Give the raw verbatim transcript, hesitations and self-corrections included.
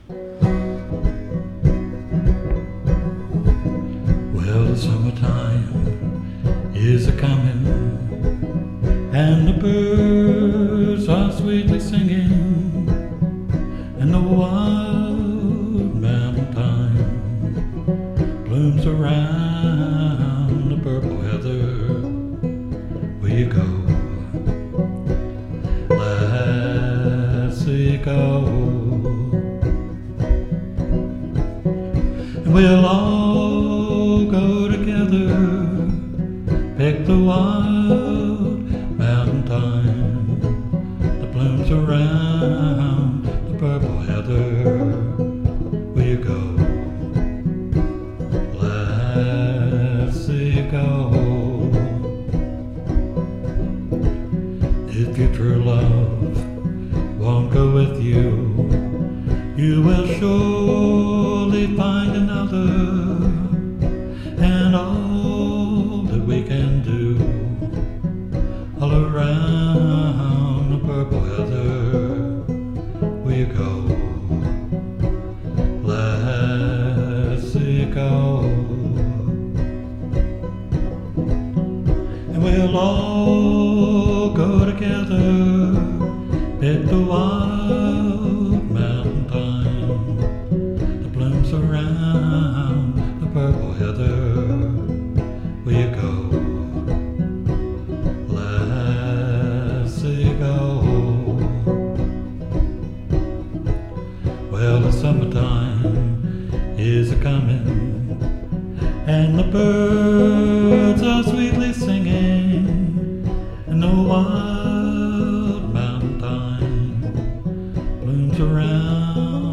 Well, the summertime is a-comin', and the birds are sweetly singing, and the wild mountain thyme blooms around the purple heather. Where you go, lassie, go, and we'll all go together, pick the wild mountain thyme that blooms around the purple heather. Where you go, lassie, go. If your true love won't go with you, you will surely find another, and all that we can do all around the purple heather. Where you go, lassie, go, and we'll all go together, pick the wild mountain thyme that blooms around the purple heather. Where you go, lassie, go. Well, the summertime is a-comin', and the birds are sweetly singing, and the wild mountain thyme blooms around